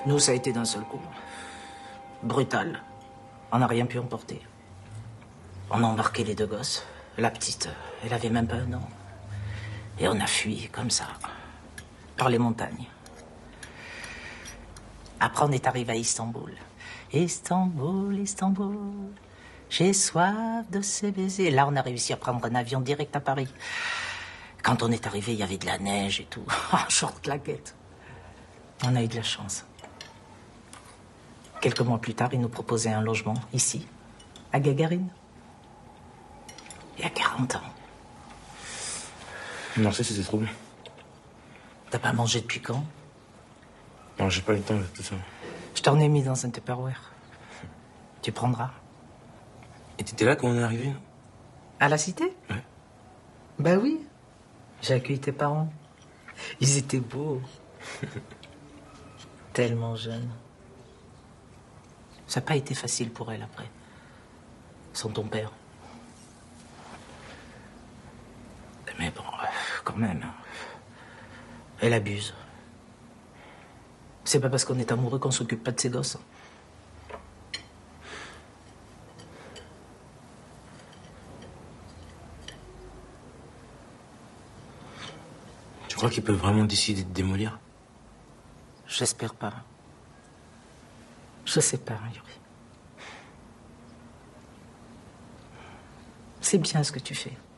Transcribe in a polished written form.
Nous, ça a été d'un seul coup. Brutal. On n'a rien pu emporter. On a embarqué les 2 gosses. La petite, elle avait même pas 1 an. Et on a fui, comme ça, par les montagnes. Après, on est arrivé à Istanbul. Istanbul, Istanbul, j'ai soif de ces baisers. Là, on a réussi à prendre un avion direct à Paris. Quand on est arrivé, il y avait de la neige et tout. Short claquette. On a eu de la chance. Quelques mois plus tard, ils nous proposaient un logement, ici, à Gagarine. Il y a 40 ans. Merci, c'était trop bien. T'as pas mangé depuis quand? Non, j'ai pas eu le temps de tout ça. Je t'en ai mis dans un Tupperware. Tu prendras. Et t'étais là quand on est arrivé? À la cité? Ouais. Bah oui. J'ai accueilli tes parents. Ils étaient beaux. Tellement jeunes. Ça n'a pas été facile pour elle après. Sans ton père. Mais bon, quand même. Elle abuse. C'est pas parce qu'on est amoureux qu'on s'occupe pas de ses gosses. Tu crois qu'ils peuvent vraiment décider de démolir? J'espère pas. Je sais pas, Yuri. C'est bien ce que tu fais.